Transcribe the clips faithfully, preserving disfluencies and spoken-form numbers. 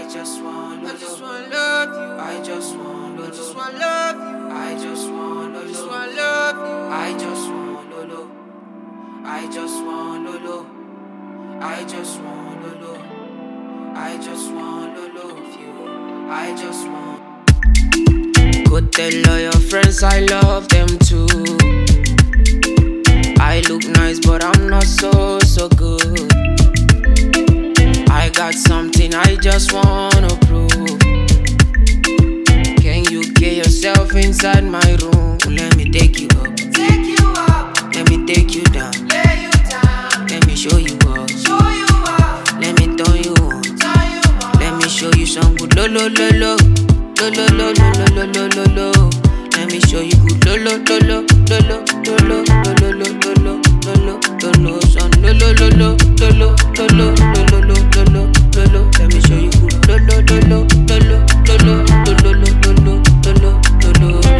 just want I just wanna love you. I just want I just wanna love you. I just want I just wanna love you. I just want Lolo. I just want Lolo. I just want Lolo. I just want Lolo of you. I just want. Go tell all your friends I love them too. I look nice, but I'm not so, so good. I got something I just wanna prove. Can you get yourself inside my room? Let me take you up. Take you up. Let me take you down. Lay you down. Let me show you up. Show you up. Let me turn you on. Turn you on. Let me show you some good lo lo lo lo. Lo lo lo lo lo lo lo lo lo. Let me show you good lo lo lo lo lo lo lo lo lo lo lo lo lo lo lo son lo lo lo lo lo lo lo lo lo lo lo lo lo. Let me show you good lo lo lo lo lo lo lo lo lo lo lo lo lo lo.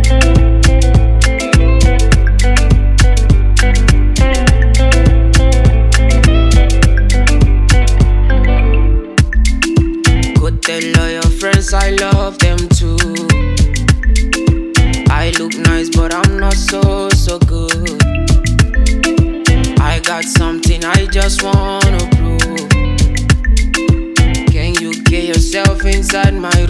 Go tell all your friends I love them too. I look nice, but I'm not so, so good. I got something I just wanna prove. Can you get yourself inside my